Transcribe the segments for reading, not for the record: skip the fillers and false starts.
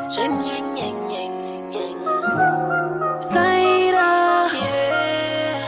Slider, yeah.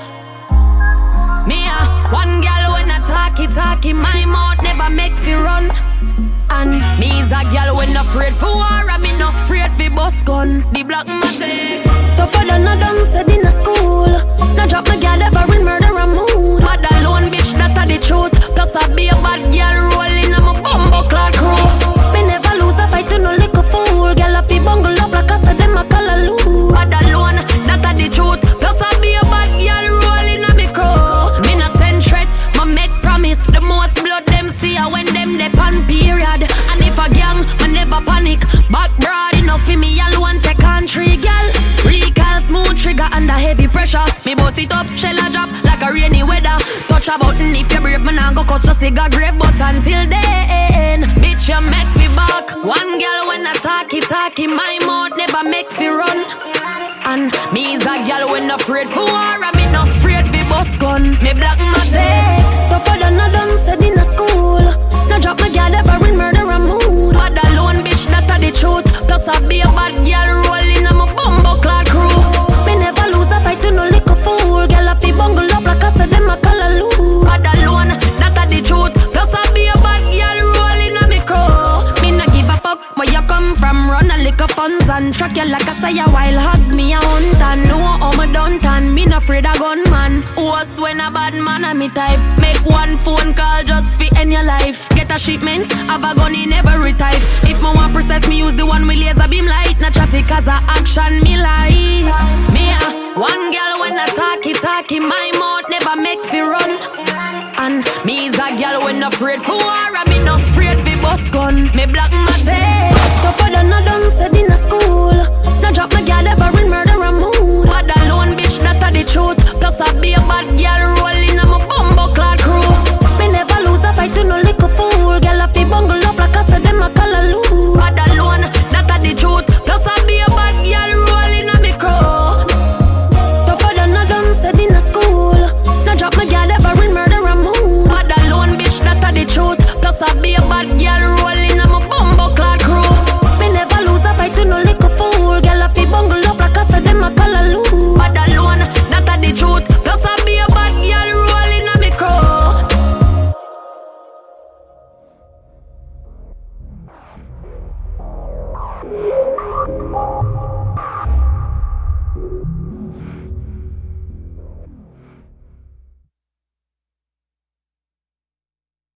Me one girl when I talkie, my mouth never make fi run. And me's a girl when afraid for war, and me no afraid fi bust gun. The black matic tougher than a dumb said in a school. Now drop my girl ever in murder and mood. Bad alone bitch, that a the truth. Plus I be a bad girl rolling on my bumbo clad crew. Me never lose a fight to no little fool. Girl a fi bungle up like I said them a call a loo. Bad alone, that a the truth. Plus I be a bad girl rolling on me crew. Me no send threat, ma make promise. The most blood them see when them dey pan period. And if a gang, I never panic. Back broad enough for me alone take country girl. Recall smooth trigger under heavy pressure. Me boss it up, shell a drop like a rainy weather. Touch a button if you brave, man I go cause just a grave. But until then, bitch you make me back. One girl when I talkie, my mouth never make me run. And me is a girl when afraid for war, and me no afraid for bust gun. Me black matic tougher than a dumb said in a school. Now drop my girl ever in murder and mood. Bad alone bitch, that a the truth. Plus I be a bad girl rolling on my bumbo clad crew. Me never lose a fight to no little fool. Girl a fi bungle up like I said them a call a loo. Bad alone, that a the truth. Plus I be a bad girl rolling on me crew. Me no give a fuck where you come from. Run a lick of funds and track you like I say a while. Hug me a hunt and know how me done tan. Me no afraid of gunman. What's when a bad man a me type? Make one phone call just fi end your life. Get a shipment, have a gun in every type. If me want process, me use the one with laser beam light. Not chatty cause a action me like. Me one girl when I talkie, my mouth never make fi run. And me is a girl when afraid for war, and me no afraid fi bust gun. Me black matic tougher than a dumb said in a school. Now drop my girl